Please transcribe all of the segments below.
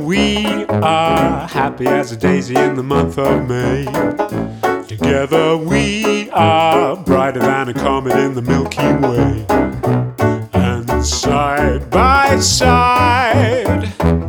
we are happy as a daisy in the month of May. Together we are brighter than a comet in the Milky Way. And side by side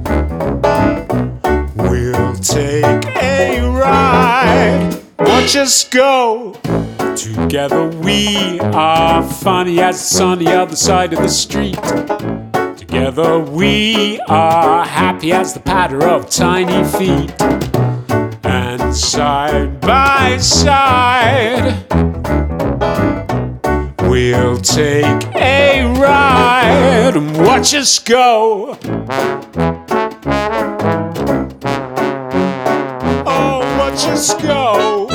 we'll take a ride. Watch us go. Together we are funny as the sun on the other side of the street. Together we are happy as the patter of tiny feet. And side by side we'll take a ride and watch us go. Oh, watch us go.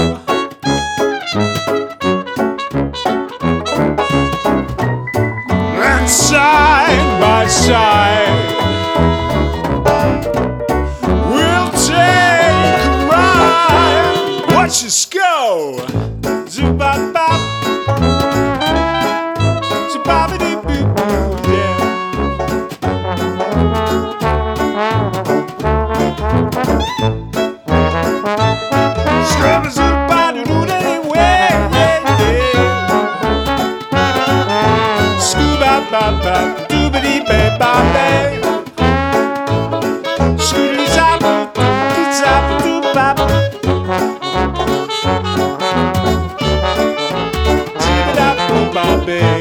And side by side we'll take a ride. Watch us go. Zoo-bop-bop. Zoo-bop-a-doo-boo-boo. Yeah. Scrub-a-zoo-ba-doo-doo-day-way. Scoo-bop-bop-bop. Doobity-bay-bop-bay. Scooty-zop-doo-doo-zop-doo-bop. Zee-ba-dop-boo-bop-bay.